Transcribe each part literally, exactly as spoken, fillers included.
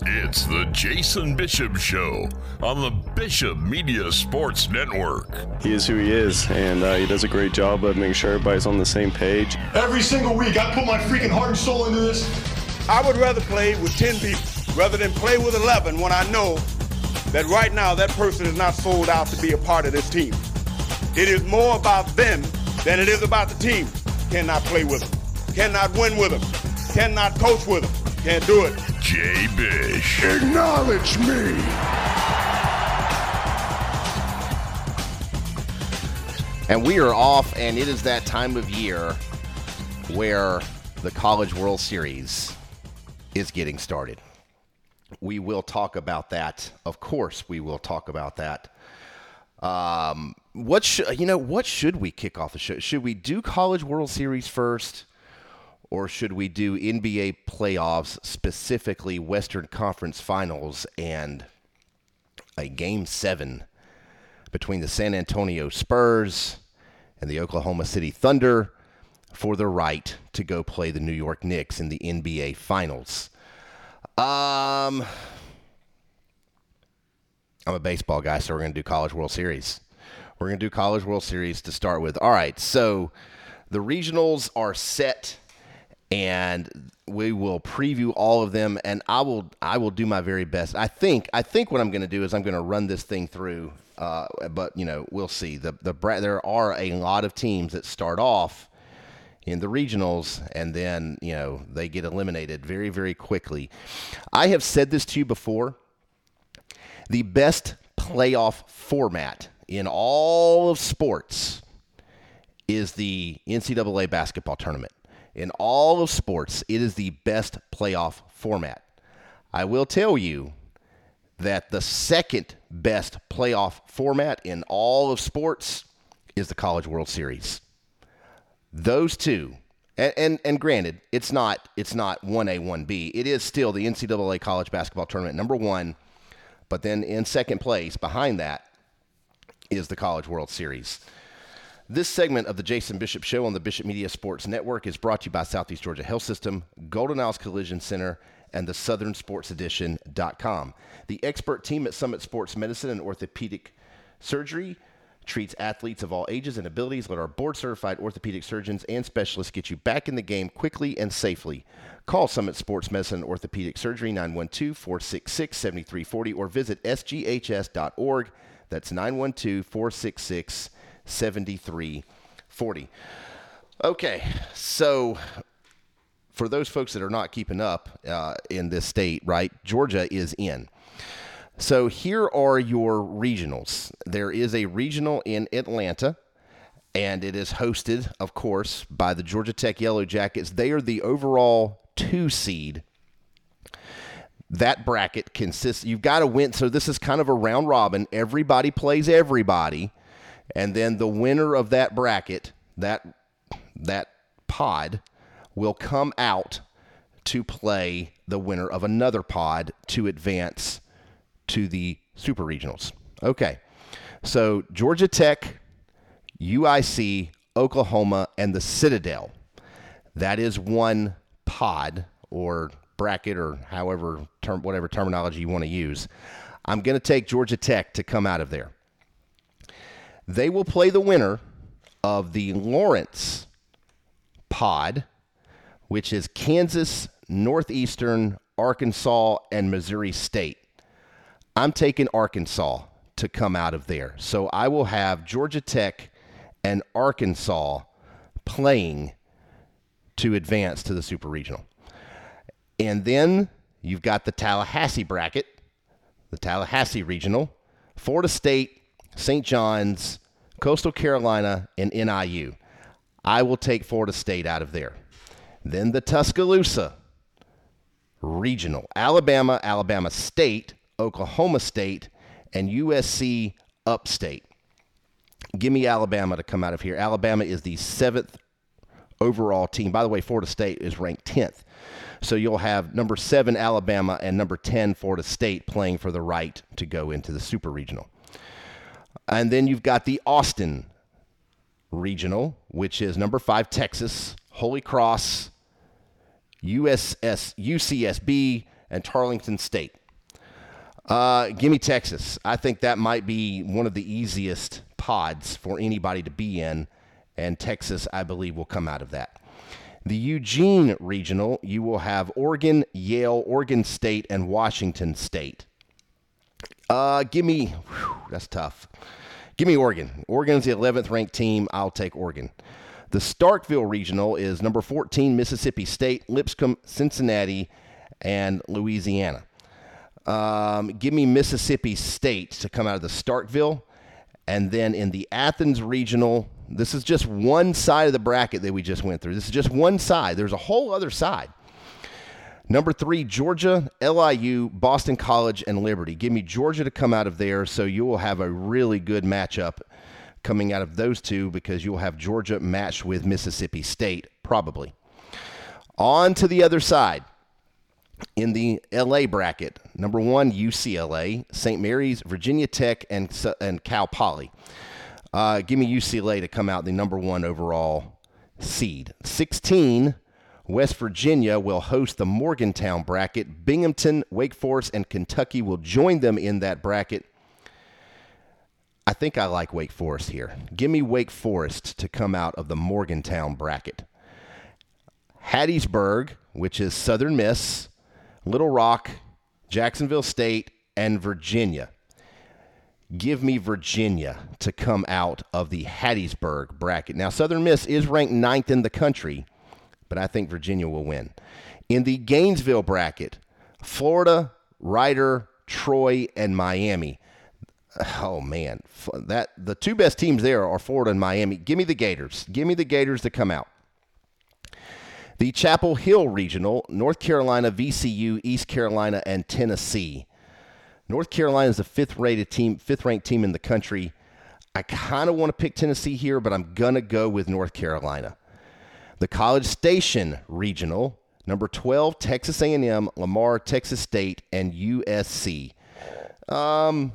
It's the Jason Bishop Show on the Bishop Media Sports Network. He is who he is, and uh, he does a great job of making sure everybody's on the same page. Every single week, I put my freaking heart and soul into this. I would rather play with ten people rather than play with eleven when I know that right now that person is not sold out to be a part of this team. It is more about them than it is about the team. Cannot play with them. Cannot win with them. Cannot coach with them. Can't do it. Jay Bish. Acknowledge me. And we are off, and it is that time of year where the College World Series is getting started. We will talk about that. Of course, we will talk about that. Um, what should you know? What should we kick off the show? Should we do College World Series first, or should we do N B A playoffs, specifically Western Conference Finals and a Game Seven between the San Antonio Spurs and the Oklahoma City Thunder for the right to go play the New York Knicks in the N B A Finals? Um, I'm a baseball guy, so we're going to do College World Series. We're going to do College World Series to start with. All right, so the regionals are set, and we will preview all of them, and I will I will do my very best. I think I think what I'm going to do is I'm going to run this thing through, uh, but you know we'll see. The the there are a lot of teams that start off in the regionals, and then, you know, they get eliminated very, very quickly. I have said this to you before. The best playoff format in all of sports is the N C double A basketball tournament. In all of sports, it is the best playoff format. I will tell you that the second best playoff format in all of sports is the College World Series. Those two, and, and and granted, it's not it's not one A, one B. It is still the N C double A college basketball tournament number one, but then in second place behind that is the College World Series. This segment of the Jason Bishop Show on the Bishop Media Sports Network is brought to you by Southeast Georgia Health System, Golden Isles Collision Center, and the Southern Sports Edition dot com. The expert team at Summit Sports Medicine and Orthopedic Surgery treats athletes of all ages and abilities. Let our board-certified orthopedic surgeons and specialists get you back in the game quickly and safely. Call Summit Sports Medicine and Orthopedic Surgery, nine one two, four six six, seven three four zero, or visit S G H S dot org. That's nine one two, four six six, seven three four zero. Okay, so for those folks that are not keeping up uh, in this state, right, Georgia is in. So here are your regionals. There is a regional in Atlanta, and it is hosted, of course, by the Georgia Tech Yellow Jackets. They are the overall two seed. That bracket consists, you've got to win. So this is kind of a round robin. Everybody plays everybody, and then the winner of that bracket, that that pod, will come out to play the winner of another pod to advance to the Super Regionals. Okay, so Georgia Tech, U I C, Oklahoma, and the Citadel. That is one pod or bracket, or however term, whatever terminology you want to use. I'm going to take Georgia Tech to come out of there. They will play the winner of the Lawrence pod, which is Kansas, Northeastern, Arkansas, and Missouri State. I'm taking Arkansas to come out of there. So I will have Georgia Tech and Arkansas playing to advance to the Super Regional. And then you've got the Tallahassee bracket, the Tallahassee Regional, Florida State, Saint John's, Coastal Carolina, and N I U. I will take Florida State out of there. Then the Tuscaloosa Regional, Alabama, Alabama State, Oklahoma State, and U S C Upstate. Give me Alabama to come out of here. Alabama is the seventh overall team. By the way, Florida State is ranked tenth. So you'll have number seven Alabama and number ten Florida State playing for the right to go into the Super Regional. And then you've got the Austin Regional, which is number five Texas, Holy Cross, U S S, U C S B, and Tarleton State. Uh, give me Texas. I think that might be one of the easiest pods for anybody to be in, and Texas, I believe, will come out of that. The Eugene Regional, you will have Oregon, Yale, Oregon State, and Washington State. Uh, give me, whew, that's tough. Give me Oregon. Oregon's the eleventh ranked team. I'll take Oregon. The Starkville Regional is number fourteen, Mississippi State, Lipscomb, Cincinnati, and Louisiana. Um, give me Mississippi State to come out of the Starkville. And then in the Athens Regional, this is just one side of the bracket that we just went through. This is just one side. There's a whole other side. Number three, Georgia, L I U, Boston College, and Liberty. Give me Georgia to come out of there, so you will have a really good matchup coming out of those two because you'll have Georgia matched with Mississippi State, probably. On to the other side. In the L A bracket, number one, U C L A, Saint Mary's, Virginia Tech, and and Cal Poly. Uh, give me U C L A to come out the number one overall seed. sixteen, West Virginia will host the Morgantown bracket. Binghamton, Wake Forest, and Kentucky will join them in that bracket. I think I like Wake Forest here. Give me Wake Forest to come out of the Morgantown bracket. Hattiesburg, which is Southern Miss, Little Rock, Jacksonville State, and Virginia. Give me Virginia to come out of the Hattiesburg bracket. Now, Southern Miss is ranked ninth in the country, but I think Virginia will win. In the Gainesville bracket, Florida, Rider, Troy, and Miami. Oh, man. that the two best teams there are Florida and Miami. Give me the Gators. Give me the Gators to come out. The Chapel Hill Regional, North Carolina, V C U, East Carolina, and Tennessee. North Carolina is the fifth-rated team, fifth-ranked team in the country. I kind of want to pick Tennessee here, but I'm going to go with North Carolina. The College Station Regional, number twelve, Texas A and M, Lamar, Texas State, and U S C. Um,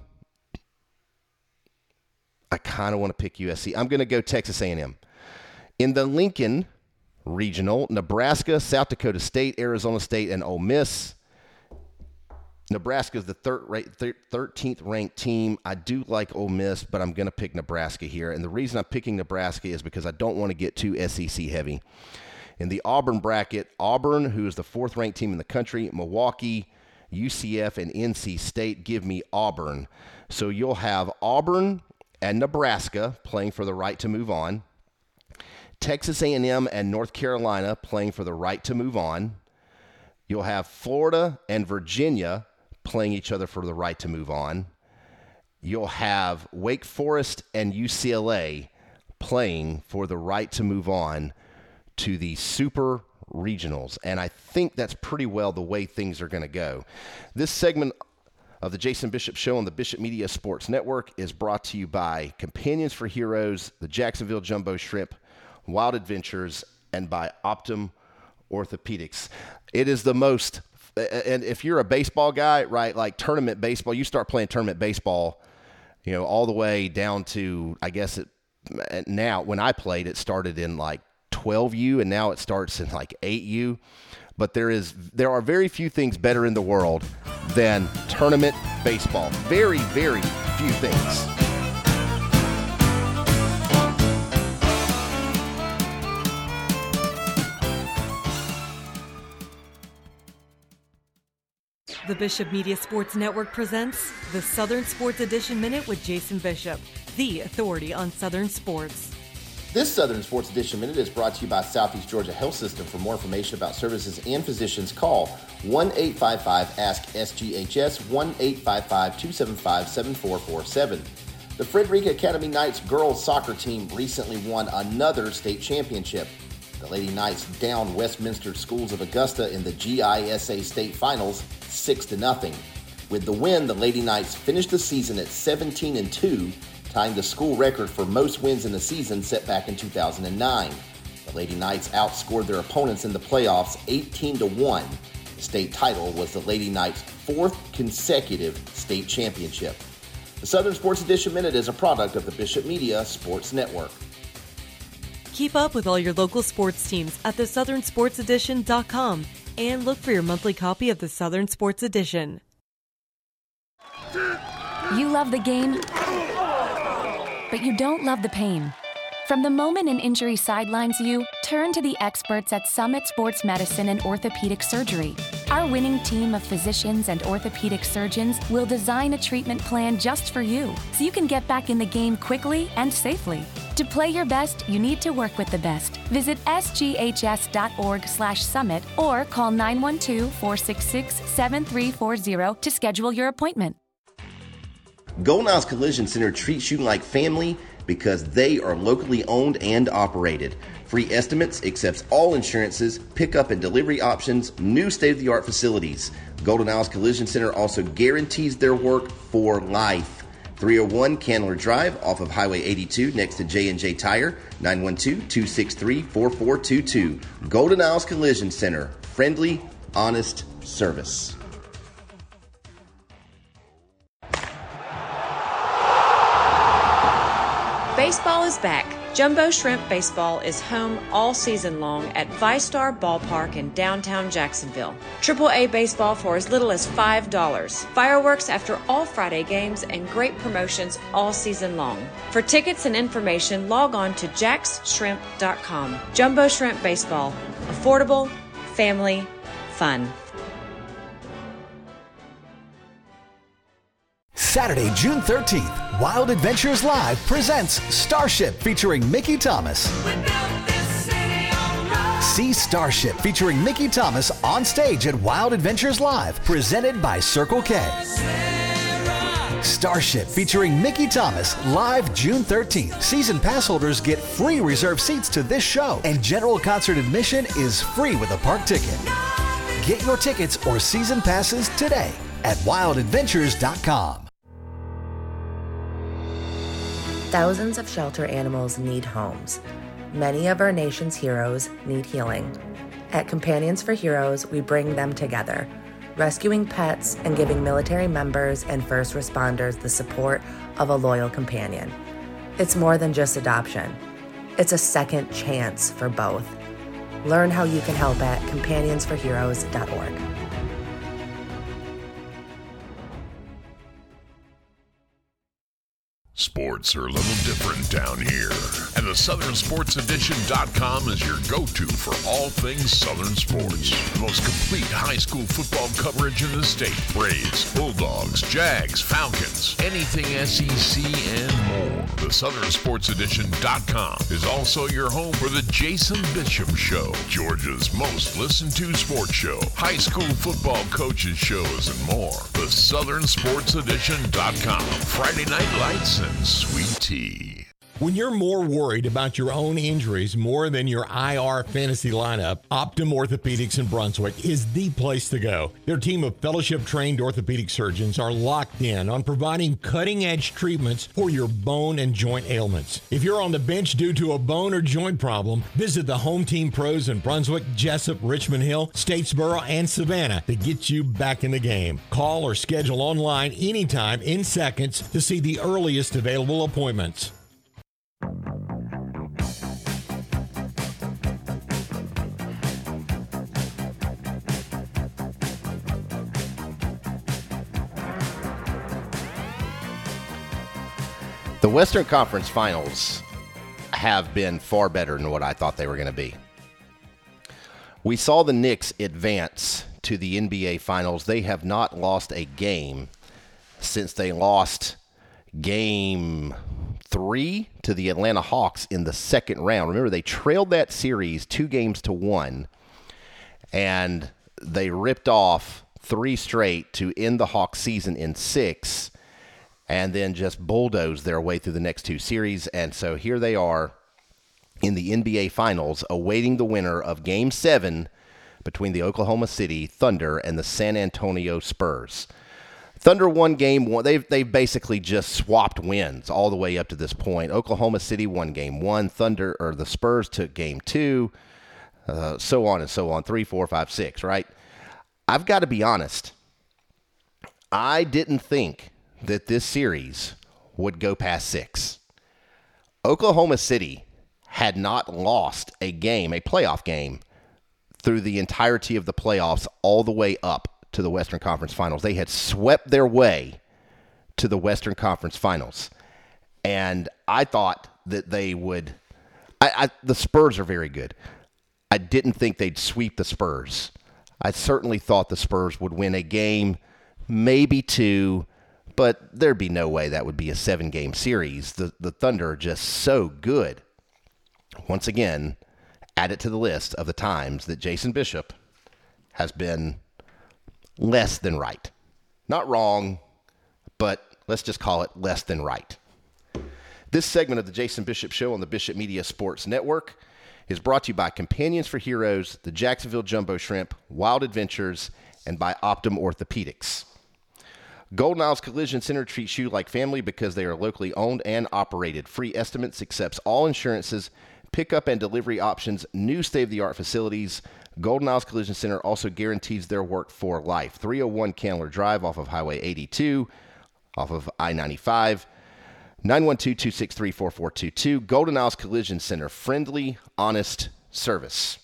I kind of want to pick U S C. I'm going to go Texas A and M. In the Lincoln Regional, Nebraska, South Dakota State, Arizona State, and Ole Miss. Nebraska is the thirteenth ranked team. I do like Ole Miss, but I'm going to pick Nebraska here. And the reason I'm picking Nebraska is because I don't want to get too S E C heavy. In the Auburn bracket, Auburn, who is the fourth ranked team in the country, Milwaukee, U C F, and N C State. Give me Auburn. So you'll have Auburn and Nebraska playing for the right to move on. Texas A and M and North Carolina playing for the right to move on. You'll have Florida and Virginia playing each other for the right to move on. You'll have Wake Forest and U C L A playing for the right to move on to the Super Regionals. And I think that's pretty well the way things are going to go. This segment of the Jason Bishop Show on the Bishop Media Sports Network is brought to you by Companions for Heroes, the Jacksonville Jumbo Shrimp, Wild Adventures, and by Optum Orthopedics. It is the most, and if you're a baseball guy, right, like tournament baseball, you start playing tournament baseball, you know, all the way down to, I guess it, now, when I played, it started in like twelve U, and now it starts in like eight U. But there is, there are very few things better in the world than tournament baseball. Very, very few things. The Bishop Media Sports Network presents the Southern Sports Edition Minute with Jason Bishop, the authority on Southern sports. This Southern Sports Edition Minute is brought to you by Southeast Georgia Health System. For more information about services and physicians, call one eight five five ask S G H S, one eight five five two seven five seven four four seven. The Frederica Academy Knights girls soccer team recently won another state championship. The Lady Knights downed Westminster Schools of Augusta in the G I S A state finals six to nothing. With the win, the Lady Knights finished the season at seventeen and two, tying the school record for most wins in the season set back in two thousand nine. The Lady Knights outscored their opponents in the playoffs eighteen to one. The state title was the Lady Knights' fourth consecutive state championship. The Southern Sports Edition Minute is a product of the Bishop Media Sports Network. Keep up with all your local sports teams at the southern sports edition dot com and look for your monthly copy of the Southern Sports Edition. You love the game, but you don't love the pain. From the moment an injury sidelines you, turn to the experts at Summit Sports Medicine and Orthopedic Surgery. Our winning team of physicians and orthopedic surgeons will design a treatment plan just for you, so you can get back in the game quickly and safely. To play your best, you need to work with the best. Visit s g h s dot org slash summit or call nine one two, four six six, seven three four zero to schedule your appointment. Golden Isles Collision Center treats you like family because they are locally owned and operated. Free estimates, accepts all insurances, pickup and delivery options, new state-of-the-art facilities. Golden Isles Collision Center also guarantees their work for life. three oh one Candler Drive off of Highway eighty-two next to J and J Tire, nine one two, two six three, four four two two. Golden Isles Collision Center, friendly, honest service. Baseball is back. Jumbo Shrimp Baseball is home all season long at ViStar Ballpark in downtown Jacksonville. triple A baseball for as little as five dollars. Fireworks after all Friday games and great promotions all season long. For tickets and information, log on to jacks shrimp dot com. Jumbo Shrimp Baseball. Affordable, family, fun. Saturday, June thirteenth, Wild Adventures Live presents Starship featuring Mickey Thomas. See Starship featuring Mickey Thomas on stage at Wild Adventures Live, presented by Circle K. Starship featuring Mickey Thomas live June thirteenth. Season pass holders get free reserved seats to this show, and general concert admission is free with a park ticket. Get your tickets or season passes today at wild adventures dot com. Thousands of shelter animals need homes. Many of our nation's heroes need healing. At Companions for Heroes, we bring them together, rescuing pets and giving military members and first responders the support of a loyal companion. It's more than just adoption. It's a second chance for both. Learn how you can help at companions for heroes dot org. Sports are a little different down here, and the Southern Sports Edition dot com is your go-to for all things Southern sports. The most complete high school football coverage in the state. Braves, Bulldogs, Jags, Falcons, anything S E C and more. The Southern Sports Edition dot com is also your home for the Jason Bishop Show, Georgia's most listened to sports show, high school football coaches shows, and more. The Southern Sports Edition dot com. Friday Night Lights and sweet tea. When you're more worried about your own injuries more than your I R fantasy lineup, Optum Orthopedics in Brunswick is the place to go. Their team of fellowship-trained orthopedic surgeons are locked in on providing cutting-edge treatments for your bone and joint ailments. If you're on the bench due to a bone or joint problem, visit the home team pros in Brunswick, Jessup, Richmond Hill, Statesboro, and Savannah to get you back in the game. Call or schedule online anytime in seconds to see the earliest available appointments. The Western Conference Finals have been far better than what I thought they were going to be. We saw the Knicks advance to the N B A Finals. They have not lost a game since they lost game three to the Atlanta Hawks in the second round. Remember, they trailed that series two games to one, and they ripped off three straight to end the Hawks season in six, and then just bulldozed their way through the next two series. And so here they are in the N B A Finals, awaiting the winner of Game seven between the Oklahoma City Thunder and the San Antonio Spurs. Thunder won game one. They've, they've basically just swapped wins all the way up to this point. Oklahoma City won game one. Thunder, or the Spurs took game two, uh, so on and so on, three, four, five, six, right? I've got to be honest. I didn't think that this series would go past six. Oklahoma City had not lost a game, a playoff game, through the entirety of the playoffs all the way up to the Western Conference Finals. They had swept their way to the Western Conference Finals. And I thought that they would I, I, the Spurs are very good. I didn't think they'd sweep the Spurs. I certainly thought the Spurs would win a game, maybe two, but there'd be no way that would be a seven-game series. The, the Thunder are just so good. Once again, add it to the list of the times that Jason Bishop has been less than right. Not wrong, but let's just call it less than right. This segment of the Jason Bishop Show on the Bishop Media Sports Network is brought to you by Companions for Heroes, the Jacksonville Jumbo Shrimp, Wild Adventures, and by Optum Orthopedics. Golden Isles Collision Center treats you like family because they are locally owned and operated. Free estimates, accepts all insurances, pickup and delivery options, new state-of-the-art facilities. Golden Isles Collision Center also guarantees their work for life. three oh one Candler Drive off of Highway eighty-two, off of I ninety-five. nine one two, two six three, four four two two. Golden Isles Collision Center. Friendly, honest service.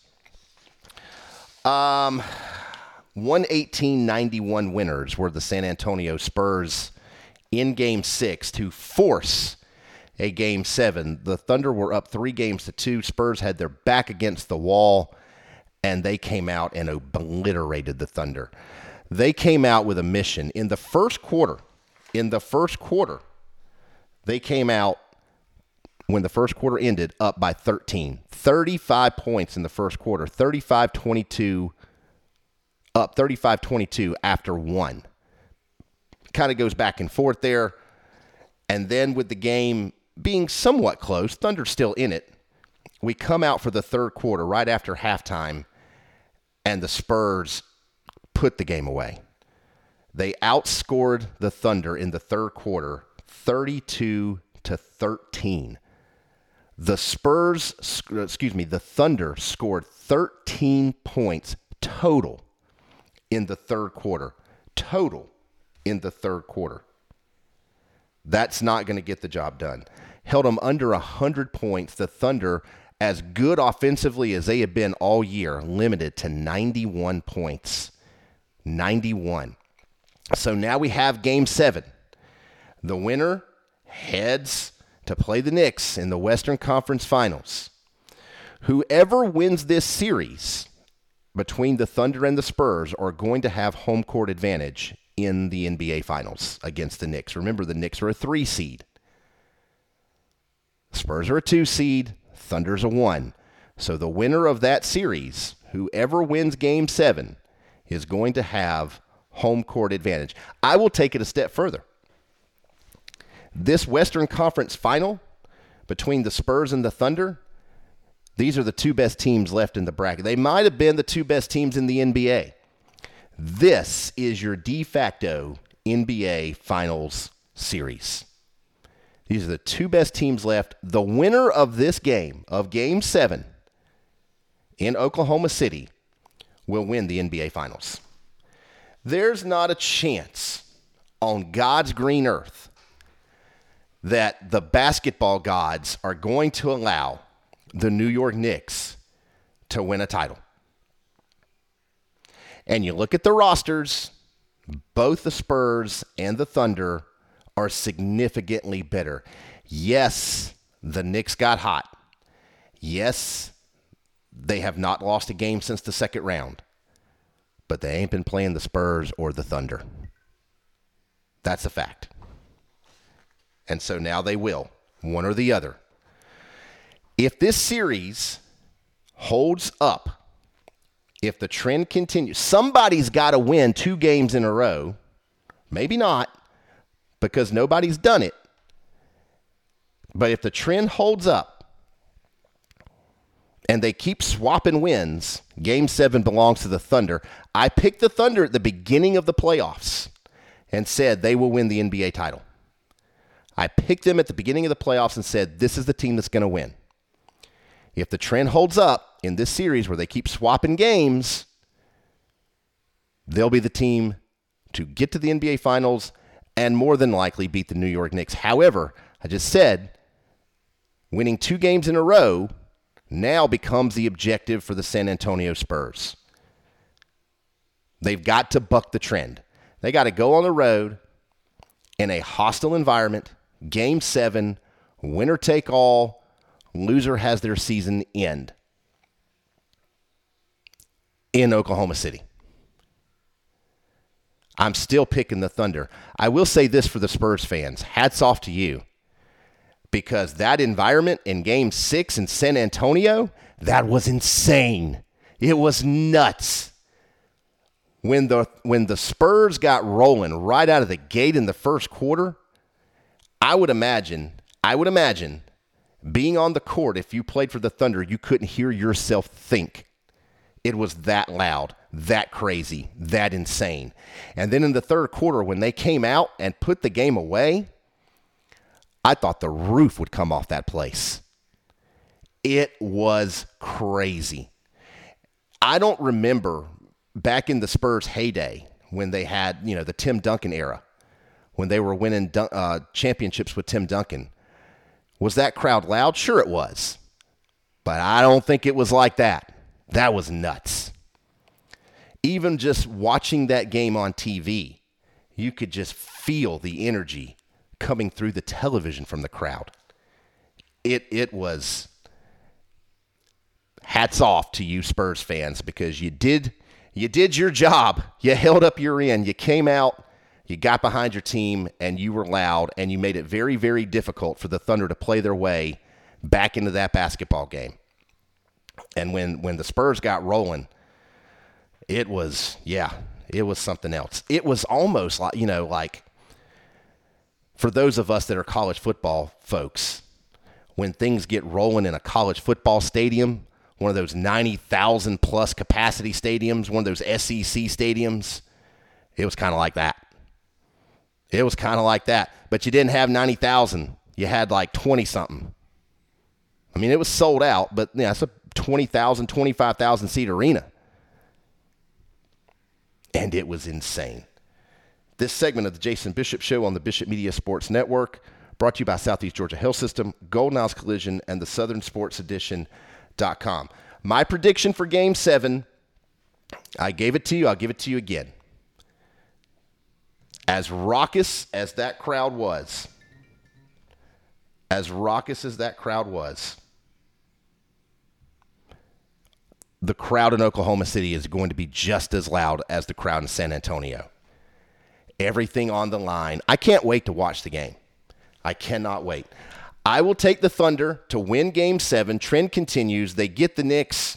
Um, one eighteen ninety-one winners were the San Antonio Spurs in Game six to force a Game seven. The Thunder were up three games to two. Spurs had their back against the wall, and they came out and obliterated the Thunder. They came out with a mission. In the first quarter, in the first quarter, they came out, when the first quarter ended, up by thirteen. thirty-five points in the first quarter. thirty-five twenty-two, up thirty-five twenty-two after one. Kind of goes back and forth there. And then with the game being somewhat close, Thunder's still in it, we come out for the third quarter right after halftime, and the Spurs put the game away. They outscored the Thunder in the third quarter thirty-two to thirteen. The Spurs, excuse me, the Thunder scored thirteen points total in the third quarter. Total in the third quarter. That's not going to get the job done. Held them under one hundred points. The Thunder, as good offensively as they have been all year, limited to ninety-one points. ninety-one. So now we have Game seven. The winner heads to play the Knicks in the Western Conference Finals. Whoever wins this series between the Thunder and the Spurs are going to have home court advantage in the N B A Finals against the Knicks. Remember, the Knicks are a three seed. Spurs are a two seed. Thunder's a one. So the winner of that series, whoever wins Game seven, is going to have home court advantage. I will take it a step further. This Western Conference Final between the Spurs and the Thunder, these are the two best teams left in the bracket. They might have been the two best teams in the N B A. This is your de facto N B A Finals series. These are the two best teams left. The winner of this game, of Game seven in Oklahoma City, will win the N B A Finals. There's not a chance on God's green earth that the basketball gods are going to allow the New York Knicks to win a title. And you look at the rosters, both the Spurs and the Thunder are significantly better. Yes, the Knicks got hot. Yes, they have not lost a game since the second round. But they ain't been playing the Spurs or the Thunder. That's a fact. And so now they will, one or the other. If this series holds up, if the trend continues, somebody's got to win two games in a row. Maybe not, because nobody's done it. But if the trend holds up and they keep swapping wins, Game seven belongs to the Thunder. I picked the Thunder at the beginning of the playoffs and said they will win the N B A title. I picked them at the beginning of the playoffs and said, this is the team that's going to win. If the trend holds up in this series where they keep swapping games, they'll be the team to get to the N B A Finals and more than likely beat the New York Knicks. However, I just said, winning two games in a row now becomes the objective for the San Antonio Spurs. They've got to buck the trend. They got to go on the road in a hostile environment, game seven, winner take all, loser has their season end in Oklahoma City. I'm still picking the Thunder. I will say this for the Spurs fans. Hats off to you. Because that environment in game six in San Antonio, that was insane. It was nuts. When the when the Spurs got rolling right out of the gate in the first quarter, I would imagine, I would imagine being on the court, if you played for the Thunder, you couldn't hear yourself think. It was that loud, that crazy, that insane. And then in the third quarter, when they came out and put the game away, I thought the roof would come off that place. It was crazy. I don't remember back in the Spurs heyday when they had, you know, the Tim Duncan era, when they were winning uh, championships with Tim Duncan. Was that crowd loud? Sure it was. But I don't think it was like that. That was nuts. Even just watching that game on T V, you could just feel the energy coming through the television from the crowd. It it was hats off to you Spurs fans, because you did you did your job. You held up your end. You came out, you got behind your team, and you were loud, and you made it very, very difficult for the Thunder to play their way back into that basketball game. And when, when the Spurs got rolling, it was, yeah, it was something else. It was almost like, you know, like for those of us that are college football folks, when things get rolling in a college football stadium, one of those ninety thousand plus capacity stadiums, one of those S E C stadiums, it was kind of like that. It was kind of like that. But you didn't have ninety thousand. You had like twenty-something. I mean, it was sold out, but yeah, it's a twenty thousand, twenty-five thousand seat arena. And it was insane. This segment of the Jason Bishop Show on the Bishop Media Sports Network, brought to you by Southeast Georgia Health System, Golden Isles Collision, and the Southern Sports Edition dot com. My prediction for Game seven, I gave it to you. I'll give it to you again. As raucous as that crowd was, as raucous as that crowd was, the crowd in Oklahoma City is going to be just as loud as the crowd in San Antonio. Everything on the line. I can't wait to watch the game. I cannot wait. I will take the Thunder to win Game seven. Trend continues. They get the Knicks.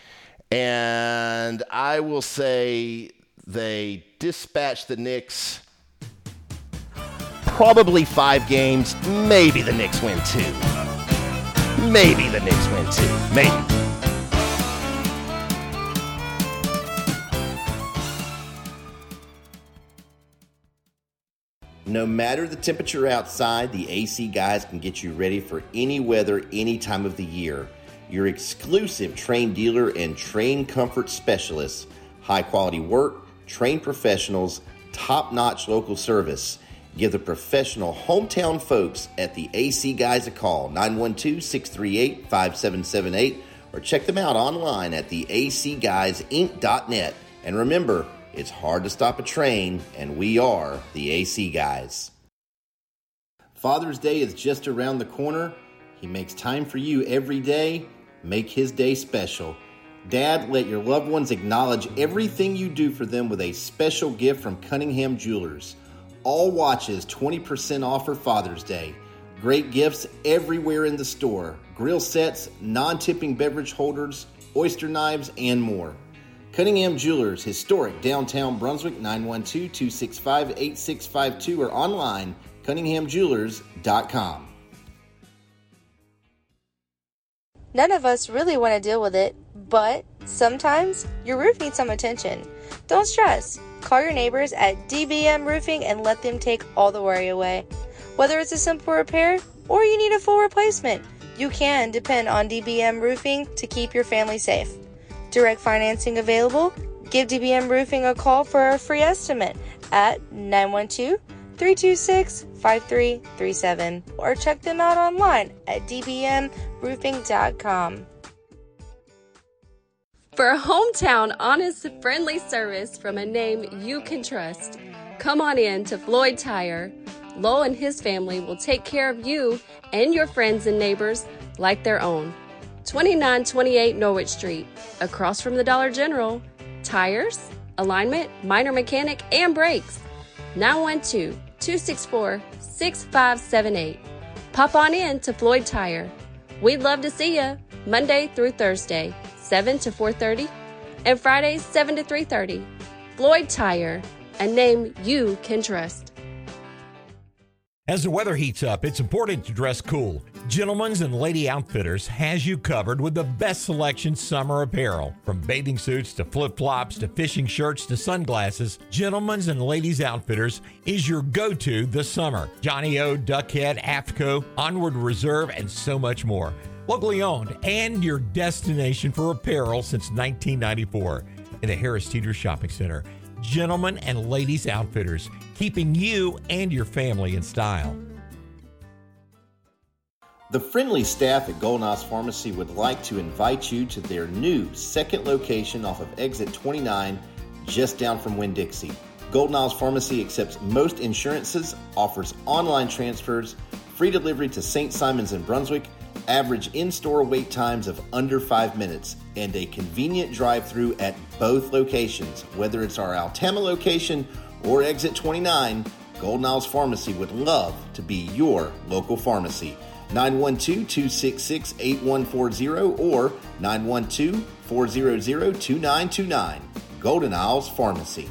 And I will say they dispatch the Knicks probably five games. Maybe the Knicks win two. Maybe the Knicks win two. Maybe. No matter the temperature outside, the A C Guys can get you ready for any weather, any time of the year. Your exclusive Trane dealer and Trane comfort specialists. High quality work, trained professionals, top-notch local service. Give the professional hometown folks at the A C Guys a call, nine one two, six three eight, five seven seven eight, or check them out online at the a c guys inc dot net. And remember, it's hard to stop a train, and we are the A C Guys. Father's Day is just around the corner. He makes time for you every day. Make his day special. Dad, let your loved ones acknowledge everything you do for them with a special gift from Cunningham Jewelers. All watches twenty percent off for Father's Day. Great gifts everywhere in the store. Grill sets, non-tipping beverage holders, oyster knives, and more. Cunningham Jewelers, historic downtown Brunswick, nine one two, two six five, eight six five two, or online, cunningham jewelers dot com. None of us really want to deal with it, but sometimes your roof needs some attention. Don't stress. Call your neighbors at D B M Roofing and let them take all the worry away. Whether it's a simple repair or you need a full replacement, you can depend on D B M Roofing to keep your family safe. Direct financing available? Give D B M Roofing a call for a free estimate at nine one two, three two six, five three three seven or check them out online at d b m roofing dot com. For a hometown, honest, friendly service from a name you can trust, come on in to Floyd Tire. Lowell and his family will take care of you and your friends and neighbors like their own. twenty-nine twenty-eight Norwich Street, across from the Dollar General. Tires, alignment, minor mechanic, and brakes. nine one two, two six four, six five seven eight. Pop on in to Floyd Tire. We'd love to see you Monday through Thursday, seven to four thirty, and Fridays, seven to three thirty. Floyd Tire, a name you can trust. As the weather heats up, it's important to dress cool. Gentlemen's and Lady Outfitters has you covered with the best selection summer apparel. From bathing suits to flip-flops to fishing shirts to sunglasses, Gentlemen's and Ladies Outfitters is your go-to this summer. Johnny O, Duckhead, AFTCO, Onward Reserve, and so much more. Locally owned and your destination for apparel since nineteen ninety-four. In the Harris Teeter Shopping Center. Gentlemen and Ladies Outfitters, keeping you and your family in style. The friendly staff at Golden Isles Pharmacy would like to invite you to their new second location off of Exit twenty-nine, just down from Winn-Dixie. Golden Isles Pharmacy accepts most insurances, offers online transfers, free delivery to Saint Simons in Brunswick, average in-store wait times of under five minutes, and a convenient drive-through at both locations. Whether it's our Altama location or Exit twenty-nine, Golden Isles Pharmacy would love to be your local pharmacy. nine one two, two six six, eight one four zero or nine one two, four zero zero, two nine two nine. Golden Isles Pharmacy.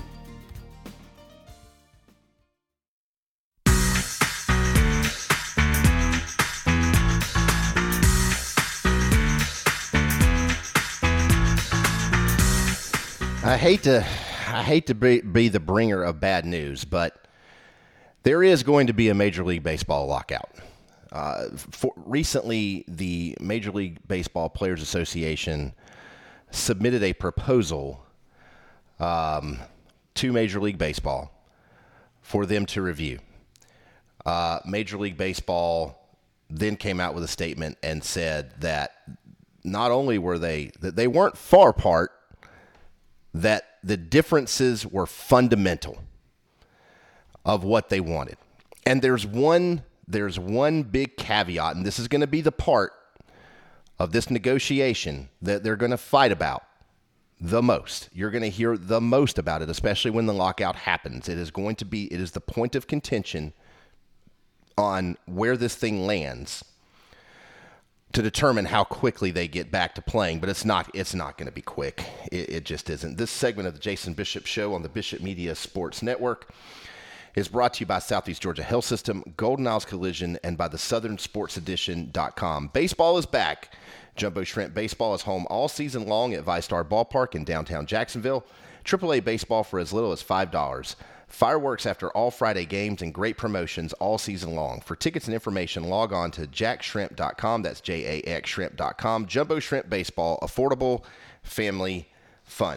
I hate to, I hate to be, be the bringer of bad news, but there is going to be a Major League Baseball lockout. Uh, for, recently, the Major League Baseball Players Association submitted a proposal um, to Major League Baseball for them to review. Uh, Major League Baseball then came out with a statement and said that not only were they, that they weren't far apart, that the differences were fundamental of what they wanted. And there's one there's one big caveat, and this is going to be the part of this negotiation that they're going to fight about the most. You're going to hear the most about it, especially when the lockout happens. It is going to be, it is the point of contention on where this thing lands to determine how quickly they get back to playing, but it's not it's not going to be quick. It, it just isn't. This segment of the Jason Bishop Show on the Bishop Media Sports Network is brought to you by Southeast Georgia Health System, Golden Isles Collision, and by the Southern Sports Edition dot com. Baseball is back. Jumbo Shrimp Baseball is home all season long at VyStar Ballpark in downtown Jacksonville. triple A baseball for as little as five dollars. Fireworks after all Friday games and great promotions all season long. For tickets and information, log on to jack shrimp dot com. That's J A X shrimp dot com. Jumbo Shrimp Baseball, affordable, family, fun.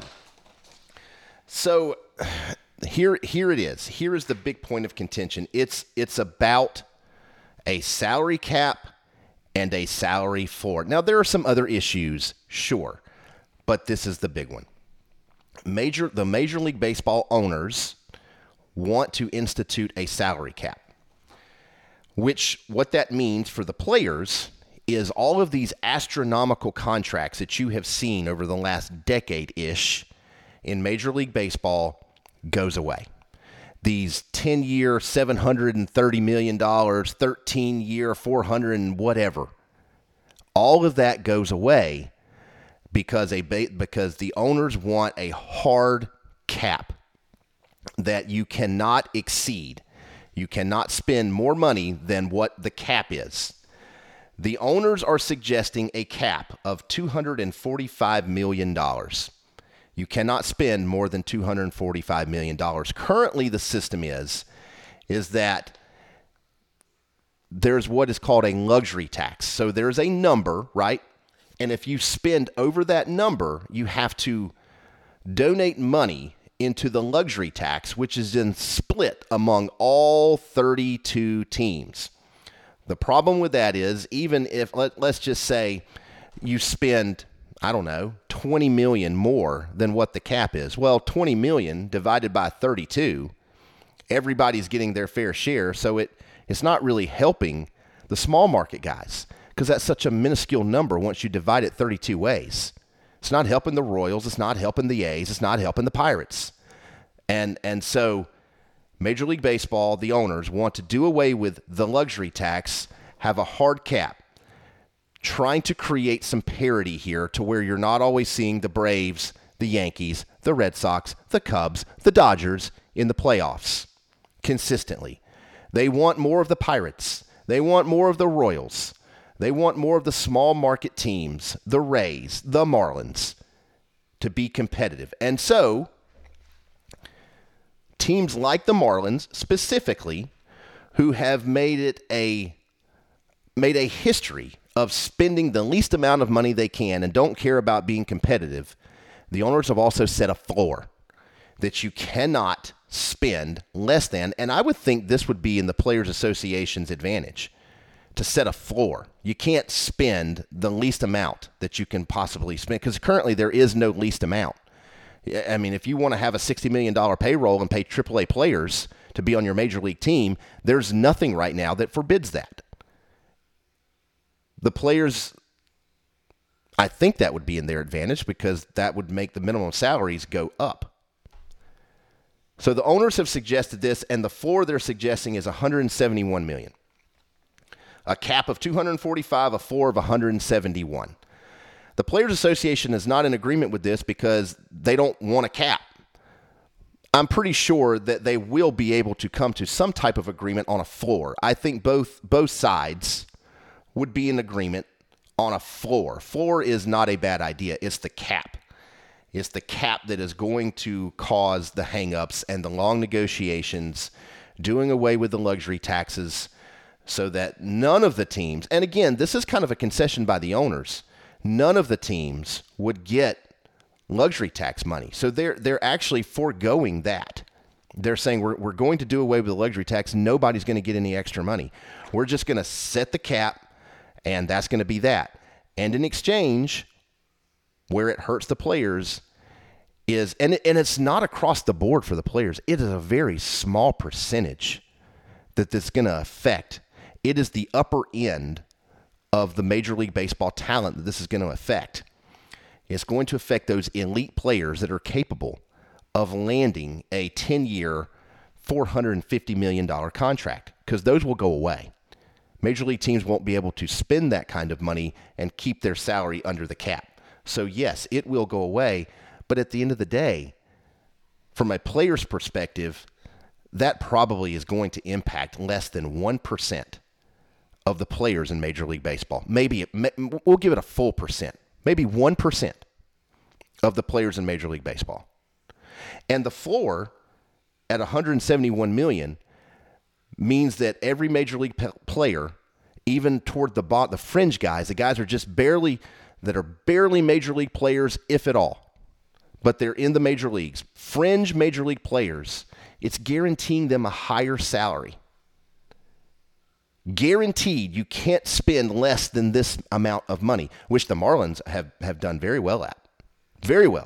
So here, here it is. Here is the big point of contention. It's it's about a salary cap and a salary floor. Now, there are some other issues, sure, but this is the big one. Major the Major League Baseball owners want to institute a salary cap, which what that means for the players is all of these astronomical contracts that you have seen over the last decade-ish in Major League Baseball goes away. These ten-year, seven hundred thirty million dollars, thirteen-year, four hundred and whatever, all of that goes away because a because the owners want a hard cap that you cannot exceed. You cannot spend more money than what the cap is. The owners are suggesting a cap of two hundred forty-five million dollars. You cannot spend more than two hundred forty-five million dollars. Currently, the system is, is that there's what is called a luxury tax. So there's a number, right? And if you spend over that number, you have to donate money into the luxury tax, which is then split among all thirty-two teams. The problem with that is, even if, let, let's just say you spend, I don't know, twenty million dollars more than what the cap is. Well, twenty million dollars divided by thirty-two everybody's getting their fair share, so it it's not really helping the small market guys because that's such a minuscule number once you divide it thirty-two ways. It's not helping the Royals. It's not helping the A's. It's not helping the Pirates. And and so Major League Baseball, the owners, want to do away with the luxury tax, have a hard cap, trying to create some parity here to where you're not always seeing the Braves, the Yankees, the Red Sox, the Cubs, the Dodgers in the playoffs consistently. They want more of the Pirates. They want more of the Royals. They want more of the small market teams, the Rays, the Marlins, to be competitive. And so teams like the Marlins specifically, who have made it a made a history of spending the least amount of money they can and don't care about being competitive, the owners have also set a floor that you cannot spend less than, and I would think this would be in the Players Association's advantage, to set a floor. You can't spend the least amount that you can possibly spend, because currently there is no least amount. I mean, if you want to have a sixty million dollars payroll and pay triple A players to be on your major league team, there's nothing right now that forbids that. The players, I think that would be in their advantage because that would make the minimum salaries go up. So the owners have suggested this, and the floor they're suggesting is one hundred seventy-one million dollars. A cap of two hundred forty-five, a floor of one hundred seventy-one. The Players Association is not in agreement with this because they don't want a cap. I'm pretty sure that they will be able to come to some type of agreement on a floor. I think both both sides would be in agreement on a floor. Floor is not a bad idea. It's the cap. It's the cap that is going to cause the hang-ups and the long negotiations, doing away with the luxury taxes so that none of the teams, and again, this is kind of a concession by the owners, none of the teams would get luxury tax money. So they're they're actually foregoing that. They're saying we're we're going to do away with the luxury tax. Nobody's going to get any extra money. We're just going to set the cap, and that's going to be that. And in exchange, where it hurts the players is, and, and it's not across the board for the players. It is a very small percentage that that's going to affect. It is the upper end of the Major League Baseball talent that this is going to affect. It's going to affect those elite players that are capable of landing a ten-year, four hundred fifty million dollars contract, because those will go away. Major league teams won't be able to spend that kind of money and keep their salary under the cap. So yes, it will go away, but at the end of the day, from a player's perspective, that probably is going to impact less than one percent of the players in Major League Baseball. Maybe, we'll give it a full percent. Maybe one percent of the players in Major League Baseball. And the floor at one hundred seventy-one million dollars means that every Major League p- player, even toward the bot, the fringe guys, the guys are just barely, that are barely Major League players, if at all, but they're in the major leagues. Fringe Major League players, it's guaranteeing them a higher salary. Guaranteed, you can't spend less than this amount of money, which the Marlins have, have done very well at. Very well.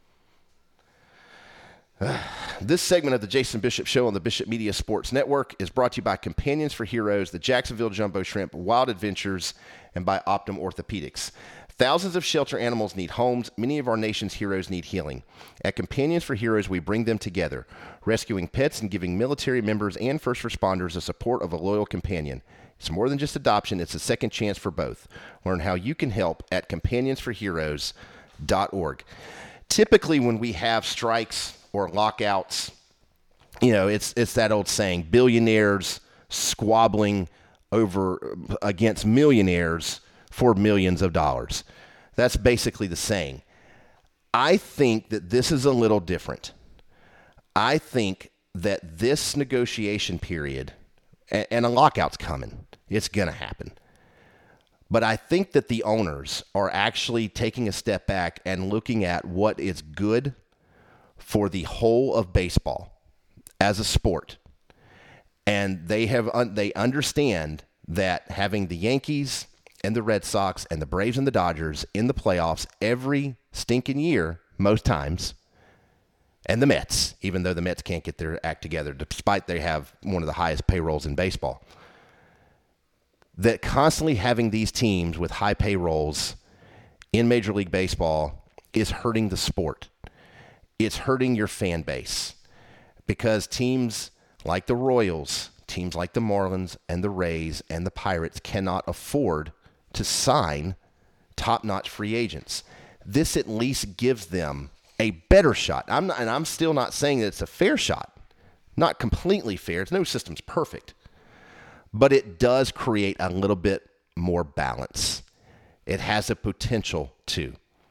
Uh, this segment of the Jason Bishop Show on the Bishop Media Sports Network is brought to you by Companions for Heroes, the Jacksonville Jumbo Shrimp, Wild Adventures, and by Optum Orthopedics. Thousands of shelter animals need homes. Many of our nation's heroes need healing. At Companions for Heroes, we bring them together, rescuing pets and giving military members and first responders the support of a loyal companion. It's more than just adoption. It's a second chance for both. Learn how you can help at companions for heroes dot org. Typically, when we have strikes or lockouts, you know, it's it's that old saying, billionaires squabbling over against millionaires for millions of dollars. That's basically the saying. I think that this is a little different. I think that this negotiation period, and, and a lockout's coming, it's going to happen. But I think that the owners are actually taking a step back and looking at what is good for the whole of baseball as a sport. And they have they understand that having the Yankees and the Red Sox and the Braves and the Dodgers in the playoffs every stinking year, most times, and the Mets, even though the Mets can't get their act together, despite they have one of the highest payrolls in baseball. That constantly having these teams with high payrolls in Major League Baseball is hurting the sport. It's hurting your fan base because teams like the Royals, teams like the Marlins and the Rays and the Pirates cannot afford to sign top-notch free agents. This at least gives them a better shot. I'm not, and I'm still not saying that it's a fair shot. Not completely fair. It's no system's perfect. But it does create a little bit more balance. It has a potential to.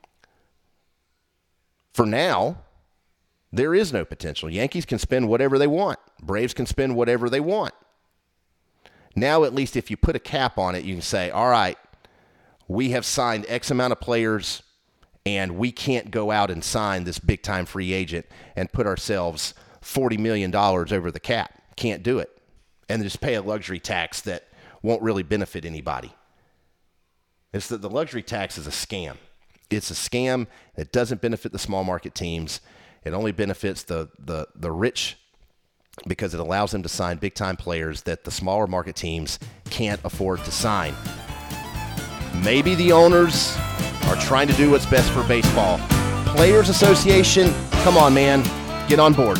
For now, there is no potential. Yankees can spend whatever they want. Braves can spend whatever they want. Now, at least if you put a cap on it, you can say, all right, we have signed X amount of players, and we can't go out and sign this big-time free agent and put ourselves forty million dollars over the cap. Can't do it. And just pay a luxury tax that won't really benefit anybody. It's that the luxury tax is a scam. It's a scam that doesn't benefit the small market teams. It only benefits the the the rich because it allows them to sign big-time players that the smaller market teams can't afford to sign. Maybe the owners are trying to do what's best for baseball. Players Association, come on, man. Get on board.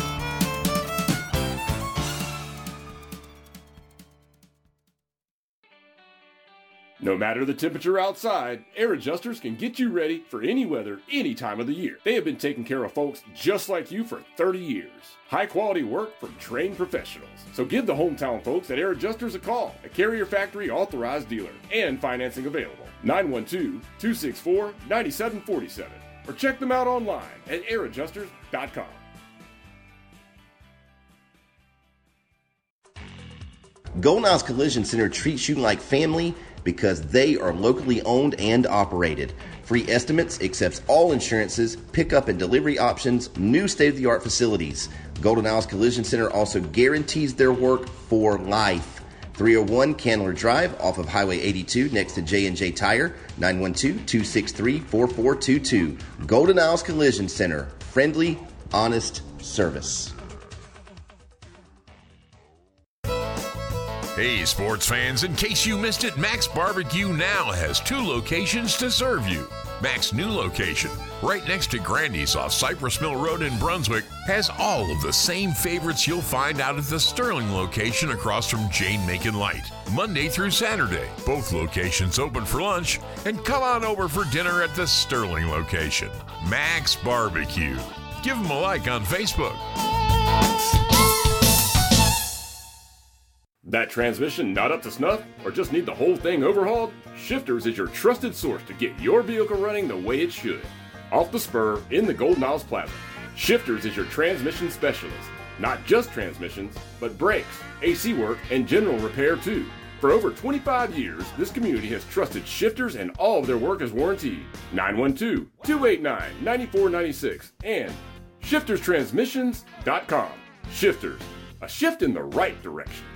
No matter the temperature outside, Air Adjusters can get you ready for any weather, any time of the year. They have been taking care of folks just like you for thirty years. High quality work from trained professionals. So give the hometown folks at Air Adjusters a call, a Carrier Factory authorized dealer, and financing available. nine one two, two six four, nine seven four seven. Or check them out online at air adjusters dot com. Golden Isles Collision Center treats you like family because they are locally owned and operated. Free estimates, accepts all insurances, pickup and delivery options, new state-of-the-art facilities. Golden Isles Collision Center also guarantees their work for life. three oh one Candler Drive off of Highway eighty-two next to J and J Tire, nine one two, two six three, four four two two. Golden Isles Collision Center, friendly, honest service. Hey, sports fans, in case you missed it, Max Barbecue now has two locations to serve you. Mac's new location, right next to Grandy's off Cypress Mill Road in Brunswick, has all of the same favorites you'll find out at the Sterling location across from Jane Macon Light, Monday through Saturday. Both locations open for lunch, and come on over for dinner at the Sterling location. Max Barbecue. Give them a like on Facebook. That transmission not up to snuff, or just need the whole thing overhauled? Shifters is your trusted source to get your vehicle running the way it should. Off the spur, in the Golden Isles Plaza. Shifters is your transmission specialist. Not just transmissions, but brakes, A C work, and general repair too. For over twenty-five years, this community has trusted Shifters, and all of their work is warranted. nine one two, two eight nine, nine four nine six and shifters transmissions dot com. Shifters, a shift in the right direction.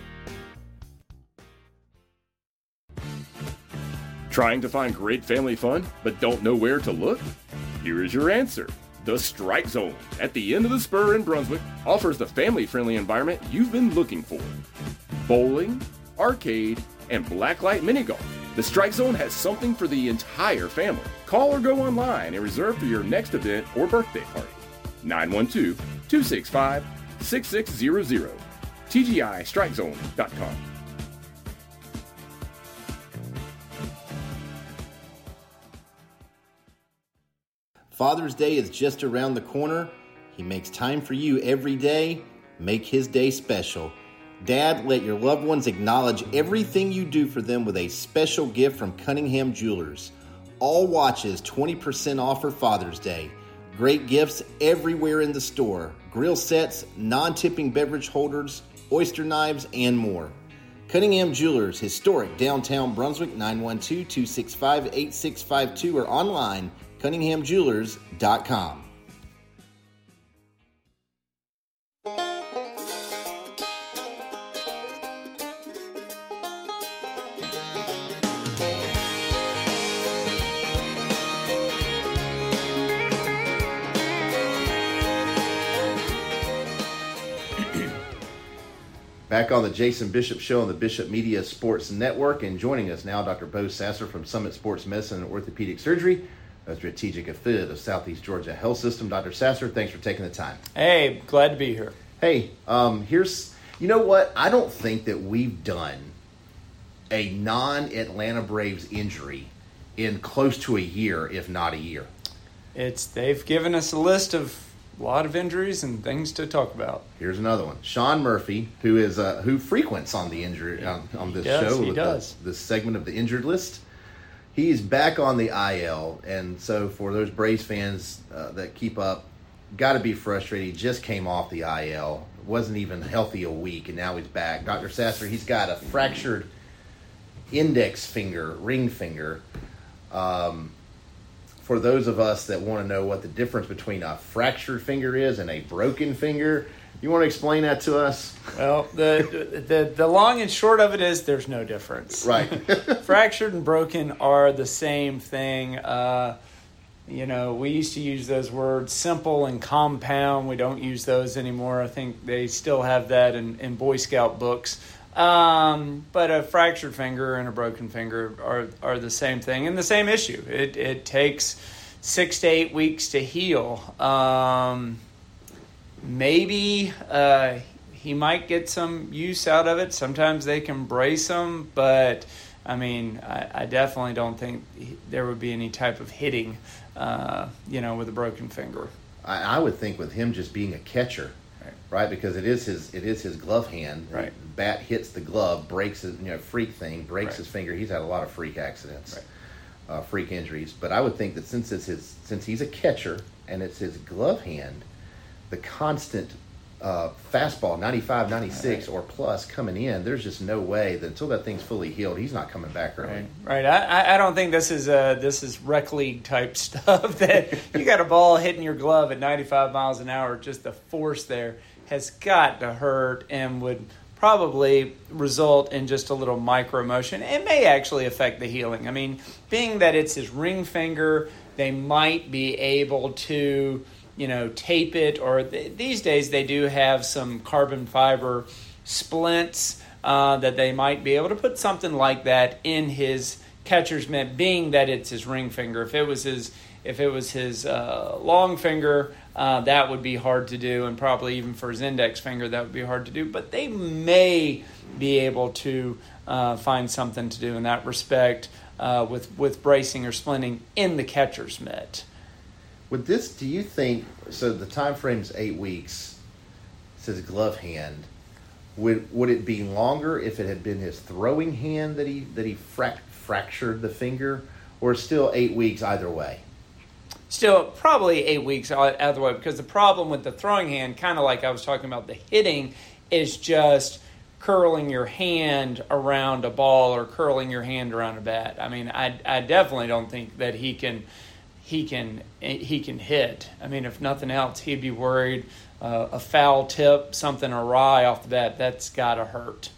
Trying to find great family fun, but don't know where to look? Here is your answer. The Strike Zone at the end of the spur in Brunswick offers the family-friendly environment you've been looking for. Bowling, arcade, and blacklight mini golf. The Strike Zone has something for the entire family. Call or go online and reserve for your next event or birthday party. nine one two, two six five, six six zero zero. T G I strike zone dot com. Father's Day is just around the corner. He makes time for you every day. Make his day special. Dad, let your loved ones acknowledge everything you do for them with a special gift from Cunningham Jewelers. All watches twenty percent off for Father's Day. Great gifts everywhere in the store. Grill sets, non-tipping beverage holders, oyster knives, and more. Cunningham Jewelers, historic downtown Brunswick, nine one two, two six five, eight six five two or online, cunningham jewelers dot com. Back on the Jason Bishop Show on the Bishop Media Sports Network, and joining us now, Doctor Bo Sasser from Summit Sports Medicine and Orthopedic Surgery, a strategic affiliate of Southeast Georgia Health System. Doctor Sasser, thanks for taking the time. Hey, glad to be here. Hey, um, here's, you know what? I don't think that we've done a non-Atlanta Braves injury in close to a year, if not a year. It's they've given us a list of a lot of injuries and things to talk about. Here's another one. Sean Murphy, who is uh, who frequents on the injury on, on this he does, show, he with does. The, this segment of the injured list. He's back on the I L, and so for those Braves fans uh, that keep up, got to be frustrated. He just came off the I L, wasn't even healthy a week, and now he's back. Doctor Sasser, he's got a fractured index finger, ring finger. Um, For those of us that want to know what the difference between a fractured finger is and a broken finger, you want to explain that to us? Well, the the the long and short of it is there's no difference. Right. Fractured and broken are the same thing. Uh, you know, we used to use those words simple and compound. We don't use those anymore. I think they still have that in, in Boy Scout books. Um, but a fractured finger and a broken finger are, are the same thing and the same issue. It it takes six to eight weeks to heal. Um, maybe uh, he might get some use out of it. Sometimes they can brace him, but I mean, I, I definitely don't think he, there would be any type of hitting, uh, you know, with a broken finger. I, I would think with him just being a catcher. Right, because it is his it is his glove hand. Right, the bat hits the glove, breaks his you know freak thing, breaks right. his finger. He's had a lot of freak accidents, right. uh, freak injuries. But I would think that since it's his since he's a catcher and it's his glove hand, the constant uh, fastball ninety-five, ninety-six right. or plus coming in, there's just no way that until that thing's fully healed, he's not coming back early. Right, right. I, I don't think this is uh this is rec league type stuff that you got a ball hitting your glove at ninety-five miles an hour. Just the force there has got to hurt and would probably result in just a little micro motion. It may actually affect the healing. I mean, being that it's his ring finger, they might be able to, you know, tape it, or th- these days they do have some carbon fiber splints uh, that they might be able to put something like that in his catcher's mitt, being that it's his ring finger. If it was his, if it was his uh, long finger, Uh, that would be hard to do, and probably even for his index finger, that would be hard to do. But they may be able to uh, find something to do in that respect uh, with, with bracing or splinting in the catcher's mitt. Would this, do you think, so the time frame's eight weeks, it says glove hand. Would would it be longer if it had been his throwing hand that he that he frac- fractured the finger, or still eight weeks either way? Still, probably eight weeks out of the way, because the problem with the throwing hand, kind of like I was talking about the hitting, is just curling your hand around a ball or curling your hand around a bat. I mean, I, I definitely don't think that he can he can he can hit. I mean, if nothing else, he'd be worried uh, a foul tip, something awry off the bat. That's got to hurt.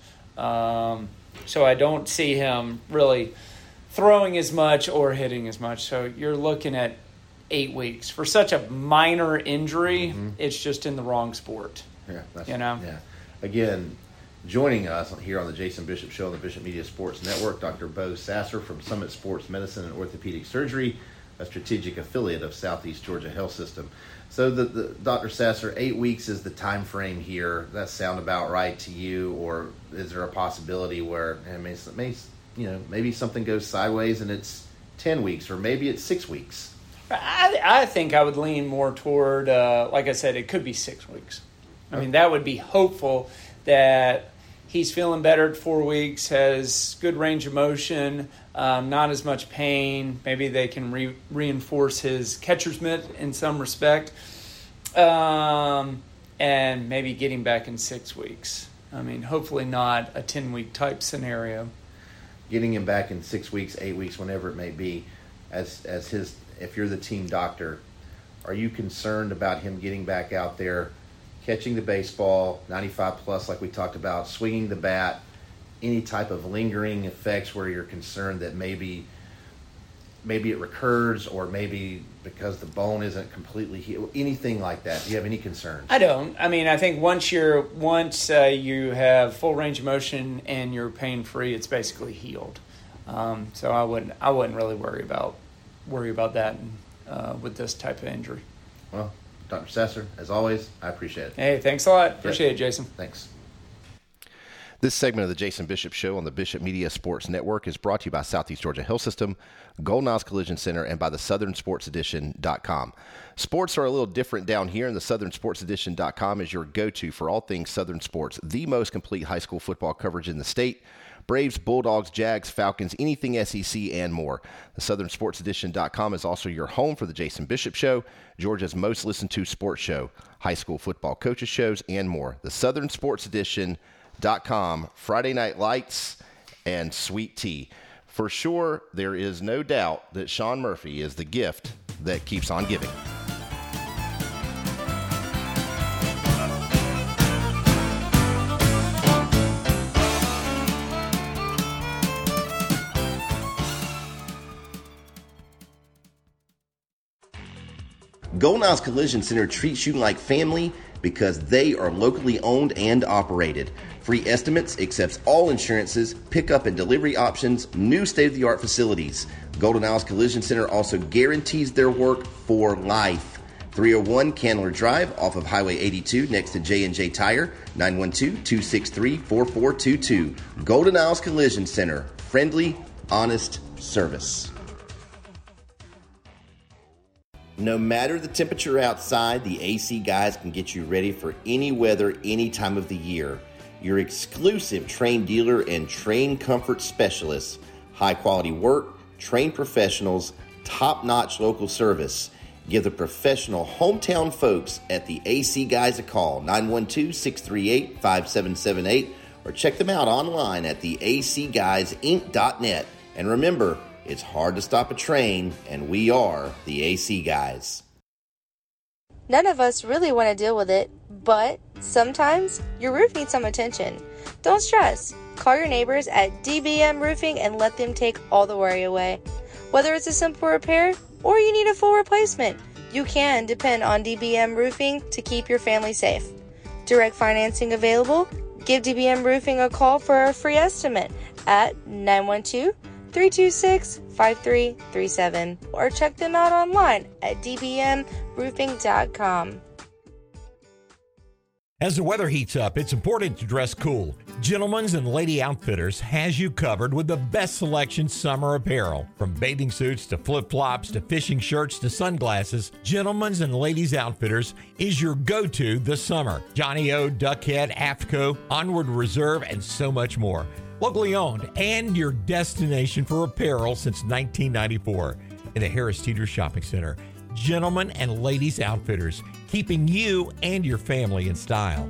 Um, so I don't see him really throwing as much or hitting as much. So you're looking at eight weeks for such a minor injury. Mm-hmm. It's just in the wrong sport. Yeah, that's, you know. Yeah. Again, joining us here on the Jason Bishop Show on the Bishop Media Sports Network, Doctor Bo Sasser from Summit Sports Medicine and Orthopedic Surgery, a strategic affiliate of Southeast Georgia Health System. So, the, the Doctor Sasser, eight weeks is the time frame here. That sound about right to you, or is there a possibility where, I mean, maybe, you know, maybe something goes sideways and it's ten weeks, or maybe it's six weeks? I, I think I would lean more toward, uh, like I said, it could be six weeks. I mean, that would be hopeful that he's feeling better at four weeks, has good range of motion, um, not as much pain. Maybe they can re- reinforce his catcher's mitt in some respect, um, and maybe get him back in six weeks. I mean, hopefully not a ten-week type scenario. Getting him back in six weeks, eight weeks, whenever it may be, as as his, if you're the team doctor, are you concerned about him getting back out there, catching the baseball, ninety-five plus like we talked about, swinging the bat, any type of lingering effects where you're concerned that maybe maybe it recurs, or maybe because the bone isn't completely healed, anything like that? Do you have any concerns? I don't. I mean, I think once you're once uh, you have full range of motion and you're pain free, it's basically healed. Um, so I wouldn't I wouldn't really worry about worry about that uh, with this type of injury. Well, Doctor Sasser, as always, I appreciate it. Hey, thanks a lot. Appreciate yeah. it, Jason. Thanks. This segment of the Jason Bishop Show on the Bishop Media Sports Network is brought to you by Southeast Georgia Health System, Golden Isles Collision Center, and by the Southern Sports Edition dot com. Sports are a little different down here, and the Southern Sports Edition dot com is your go-to for all things Southern sports, the most complete high school football coverage in the state. Braves, Bulldogs, Jags, Falcons, anything S E C, and more. The Southern Sports Edition dot com is also your home for the Jason Bishop Show, Georgia's most listened to sports show, high school football coaches shows, and more. The Southern Sports Edition dot com, Friday Night Lights, and Sweet Tea. For sure, there is no doubt that Sean Murphy is the gift that keeps on giving. Golden Isles Collision Center treats you like family because they are locally owned and operated. Free estimates, accepts all insurances, pickup and delivery options, new state-of-the-art facilities. Golden Isles Collision Center also guarantees their work for life. three oh one Candler Drive off of Highway eighty-two next to J and J Tire, nine one two, two six three, four four two two. Golden Isles Collision Center, friendly, honest service. No matter the temperature outside, the A C Guys can get you ready for any weather, any time of the year. Your exclusive Trane dealer and Trane comfort specialists. High quality work, trained professionals, top-notch local service. Give the professional hometown folks at the A C Guys a call, nine one two, six three eight, five seven seven eight, or check them out online at the a c guys inc dot net. And remember, it's hard to stop a train, and we are the A C Guys. None of us really want to deal with it, but sometimes your roof needs some attention. Don't stress. Call your neighbors at D B M Roofing and let them take all the worry away. Whether it's a simple repair or you need a full replacement, you can depend on D B M Roofing to keep your family safe. Direct financing available? Give D B M Roofing a call for a free estimate at nine one two, three two six, five three three seven or check them out online at d b m roofing dot com. As the weather heats up, it's important to dress cool. Gentlemen's and Lady Outfitters has you covered with the best selection summer apparel. From bathing suits to flip-flops to fishing shirts to sunglasses, Gentlemen's and Ladies Outfitters is your go-to this summer. Johnny O, Duckhead, AFTCO, Onward Reserve, and so much more. Locally owned and your destination for apparel since nineteen ninety-four in the Harris Teeter Shopping Center. Gentlemen and Ladies Outfitters, keeping you and your family in style.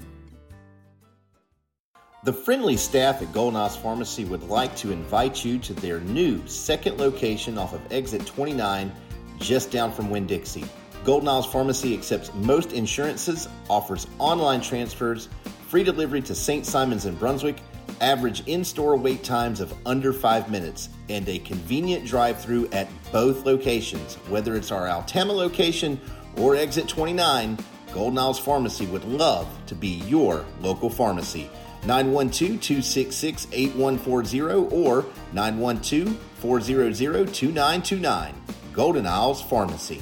The friendly staff at Golden Isles Pharmacy would like to invite you to their new second location off of Exit twenty-nine, just down from Winn-Dixie. Golden Isles Pharmacy accepts most insurances, offers online transfers, free delivery to Saint Simons and Brunswick, average in-store wait times of under five minutes, and a convenient drive-through at both locations. Whether it's our Altama location or Exit twenty-nine, Golden Isles Pharmacy would love to be your local pharmacy. nine one two, two six six, eight one four zero or nine one two, four zero zero, two nine two nine. Golden Isles Pharmacy.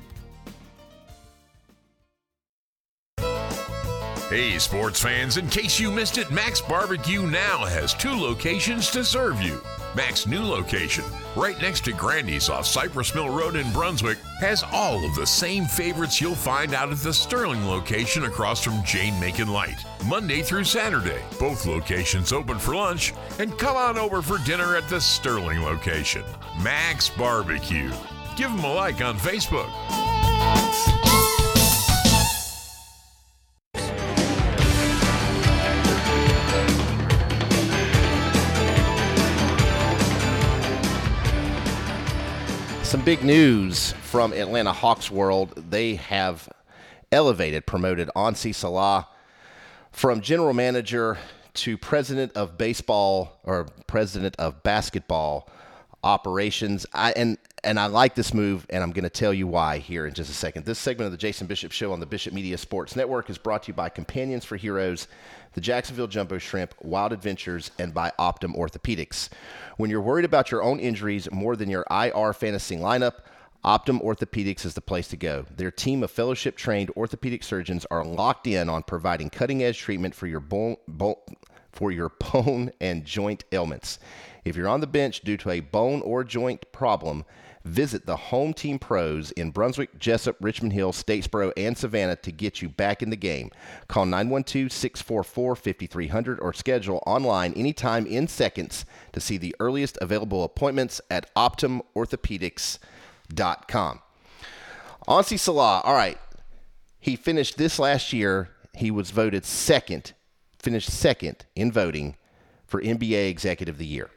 Hey, sports fans, in case you missed it, Max Barbecue now has two locations to serve you. Mac's new location, right next to Grandy's off Cypress Mill Road in Brunswick, has all of the same favorites you'll find out at the Sterling location across from Jane Macon Light. Monday through Saturday, both locations open for lunch, and come on over for dinner at the Sterling location. Max Barbecue. Give them a like on Facebook. Some big news from Atlanta Hawks world. They have elevated, promoted Ansi Salah from general manager to president of baseball or president of basketball. operations. I and and I like this move, and I'm going to tell you why here in just a second. This segment of the Jason Bishop Show on the Bishop Media Sports Network is brought to you by Companions for Heroes, the Jacksonville Jumbo Shrimp, Wild Adventures, and by Optum Orthopedics. When you're worried about your own injuries more than your I R fantasy lineup, Optum Orthopedics is the place to go. Their team of fellowship-trained orthopedic surgeons are locked in on providing cutting-edge treatment for your bone, bone, for your bone and joint ailments. If you're on the bench due to a bone or joint problem, visit the Home Team Pros in Brunswick, Jessup, Richmond Hill, Statesboro, and Savannah to get you back in the game. Call nine one two, six four four, five three zero zero or schedule online anytime in seconds to see the earliest available appointments at optum orthopedics dot com. Ansi Salah, all right, he finished this last year. He was voted second, finished second in voting for N B A Executive of the Year.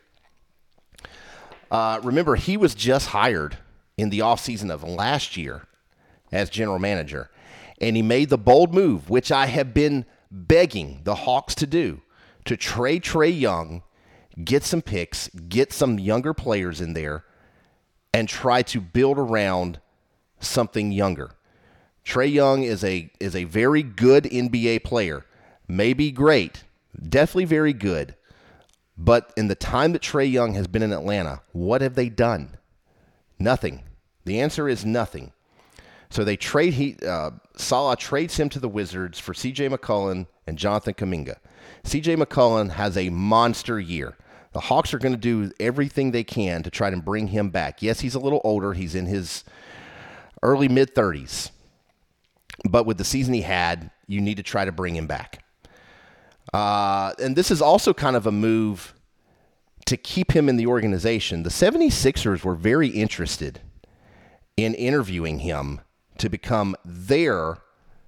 Uh, remember, he was just hired in the offseason of last year as general manager, and he made the bold move, which I have been begging the Hawks to do, to trade Trae Young, get some picks, get some younger players in there, and try to build around something younger. Trae Young is a is a very good N B A player, maybe great, definitely very good. But in the time that Trae Young has been in Atlanta, what have they done? Nothing. The answer is nothing. So they trade he uh, Salah trades him to the Wizards for C J McCollum and Jonathan Kuminga. C J McCollum has a monster year. The Hawks are going to do everything they can to try to bring him back. Yes, he's a little older. He's in his early mid-thirties. But with the season he had, you need to try to bring him back. Uh, and this is also kind of a move to keep him in the organization. The seventy-sixers were very interested in interviewing him to become their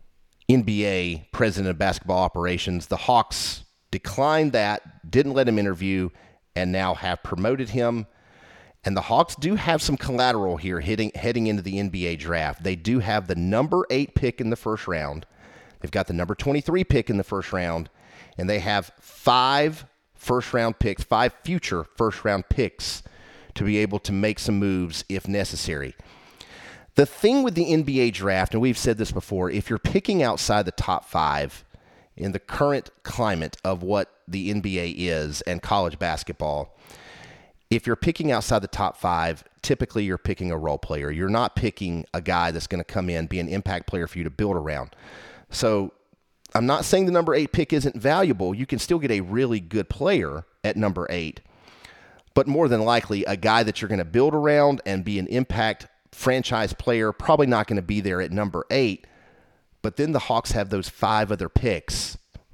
N B A president of basketball operations. The Hawks declined that, didn't let him interview, and now have promoted him. And the Hawks do have some collateral here heading, heading into the N B A draft. They do have the number eight pick in the first round. They've got the number twenty-three pick in the first round. And they have five first-round picks, five future first-round picks to be able to make some moves if necessary. The thing with the N B A draft, and we've said this before, if you're picking outside the top five in the current climate of what the N B A is and college basketball, if you're picking outside the top five, typically you're picking a role player. You're not picking a guy that's going to come in, be an impact player for you to build around. So I'm not saying the number eight pick isn't valuable. You can still get a really good player at number eight, but more than likely a guy that you're going to build around and be an impact franchise player, probably not going to be there at number eight. But then the Hawks have those five other picks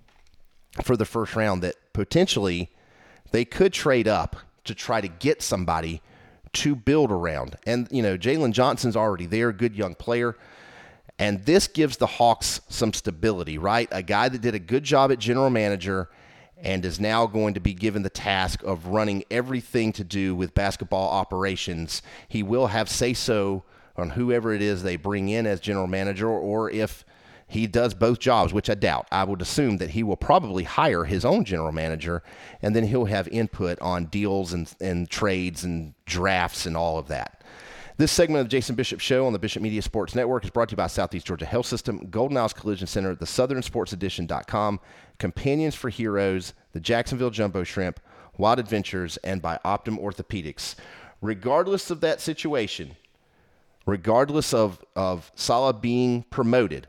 for the first round that potentially they could trade up to try to get somebody to build around. And, you know, Jalen Johnson's already there, good young player. And this gives the Hawks some stability, right? A guy that did a good job at general manager and is now going to be given the task of running everything to do with basketball operations. He will have say-so on whoever it is they bring in as general manager, or if he does both jobs, which I doubt. I would assume that he will probably hire his own general manager, and then he'll have input on deals and, and trades and drafts and all of that. This segment of the Jason Bishop Show on the Bishop Media Sports Network is brought to you by Southeast Georgia Health System, Golden Isles Collision Center, the Southern Sports Edition dot com, Companions for Heroes, the Jacksonville Jumbo Shrimp, Wild Adventures, and by Optum Orthopedics. Regardless of that situation, regardless of, of Salah being promoted,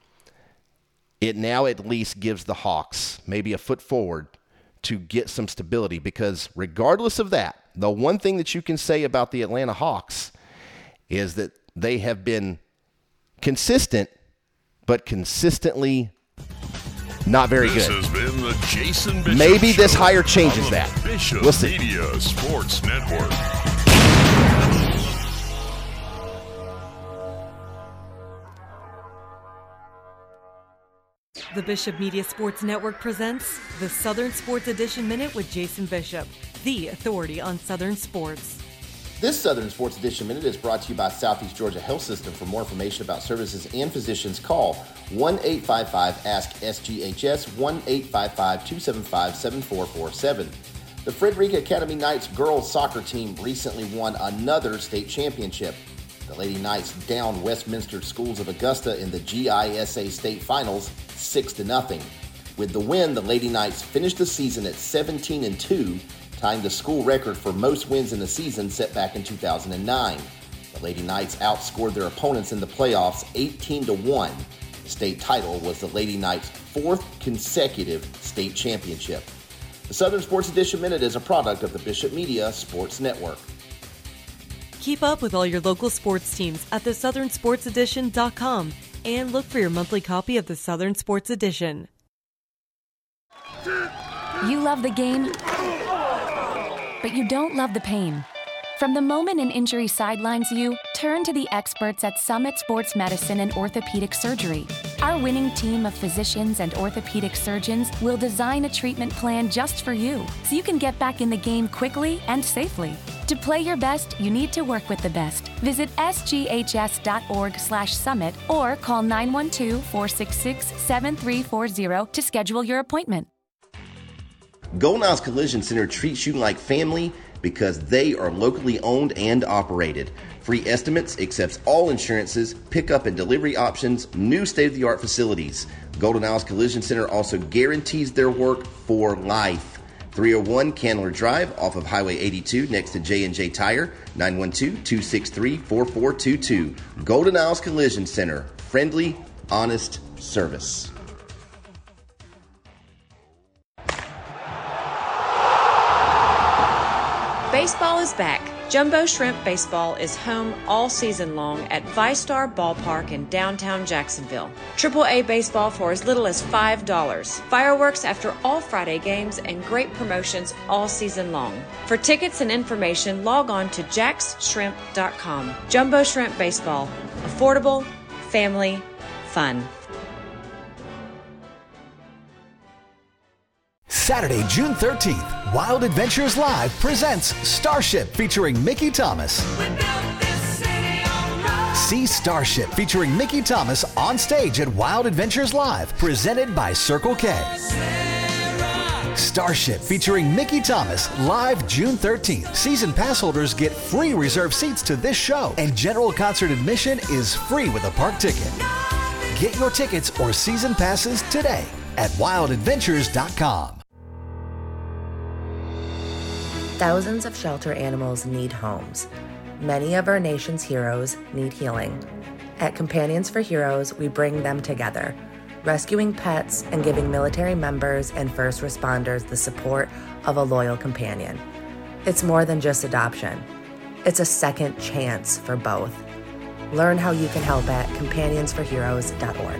it now at least gives the Hawks maybe a foot forward to get some stability, because regardless of that, the one thing that you can say about the Atlanta Hawks is that they have been consistent, but consistently not very this good. This has been the Jason Bishop Maybe Show this hire changes on the that. Bishop We'll see. Media Sports Network. The Bishop Media Sports Network presents the Southern Sports Edition Minute with Jason Bishop, the authority on Southern sports. This Southern Sports Edition Minute is brought to you by Southeast Georgia Health System. For more information about services and physicians, call one eight five five, A S K, S G H S, one eight five five, two seven five, seven four four seven. The Frederica Academy Knights girls soccer team recently won another state championship. The Lady Knights downed Westminster Schools of Augusta in the G I S A state finals six to nothing. With the win, the Lady Knights finished the season at seventeen and two, tying the school record for most wins in the season set back in two thousand nine. The Lady Knights outscored their opponents in the playoffs eighteen to one. The state title was the Lady Knights' fourth consecutive state championship. The Southern Sports Edition Minute is a product of the Bishop Media Sports Network. Keep up with all your local sports teams at the southern sports edition dot com and look for your monthly copy of the Southern Sports Edition. You love the game, but you don't love the pain. From the moment an injury sidelines you, turn to the experts at Summit Sports Medicine and Orthopedic Surgery. Our winning team of physicians and orthopedic surgeons will design a treatment plan just for you, so you can get back in the game quickly and safely. To play your best, you need to work with the best. Visit s g h s dot org slash summit or call nine one two, four six six, seven three four zero to schedule your appointment. Golden Isles Collision Center treats you like family because they are locally owned and operated. Free estimates, accepts all insurances, pickup and delivery options, new state-of-the-art facilities. Golden Isles Collision Center also guarantees their work for life. three oh one Candler Drive off of Highway eighty-two next to J and J Tire, nine one two, two six three, four four two two. Golden Isles Collision Center, friendly, honest service. Baseball is back. Jumbo Shrimp Baseball is home all season long at ViStar Ballpark in downtown Jacksonville. triple A baseball for as little as five dollars. Fireworks after all Friday games and great promotions all season long. For tickets and information, log on to jacks shrimp dot com. Jumbo Shrimp Baseball. Affordable, family, fun. Saturday, June thirteenth, Wild Adventures Live presents Starship featuring Mickey Thomas. See Starship featuring Mickey Thomas on stage at Wild Adventures Live, presented by Circle K. Starship featuring Mickey Thomas live June thirteenth. Season pass holders get free reserved seats to this show, and general concert admission is free with a park ticket. Get your tickets or season passes today at wild adventures dot com. Thousands of shelter animals need homes. Many of our nation's heroes need healing. At Companions for Heroes, we bring them together, rescuing pets and giving military members and first responders the support of a loyal companion. It's more than just adoption. It's a second chance for both. Learn how you can help at companions for heroes dot org.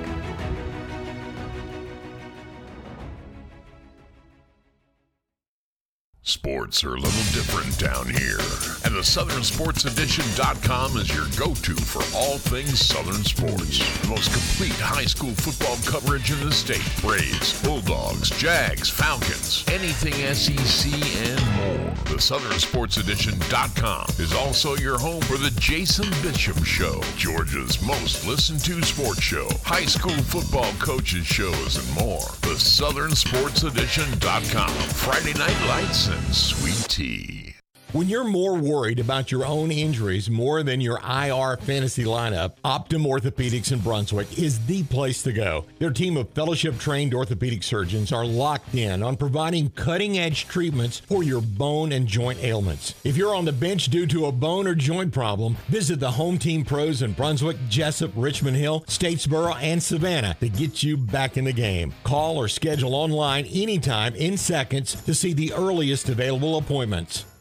Sports are a little different down here, and the southern sports edition dot com is your go-to for all things Southern sports. The most complete high school football coverage in the state. Braves, Bulldogs, Jags, Falcons, anything S E C and more. The southern sports edition dot com is also your home for the Jason Bishop Show, Georgia's most listened to sports show, high school football coaches shows, and more. The southern sports edition dot com. Friday Night Lights and sweet tea. When you're more worried about your own injuries more than your I R fantasy lineup, Optum Orthopedics in Brunswick is the place to go. Their team of fellowship-trained orthopedic surgeons are locked in on providing cutting-edge treatments for your bone and joint ailments. If you're on the bench due to a bone or joint problem, visit the home team pros in Brunswick, Jessup, Richmond Hill, Statesboro, and Savannah to get you back in the game. Call or schedule online anytime in seconds to see the earliest available appointments.